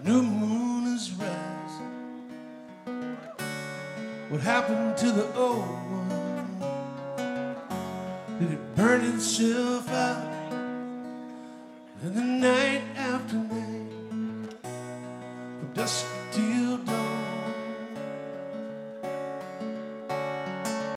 new moon is rising. What happened to the old one? Did it burn itself out in the night?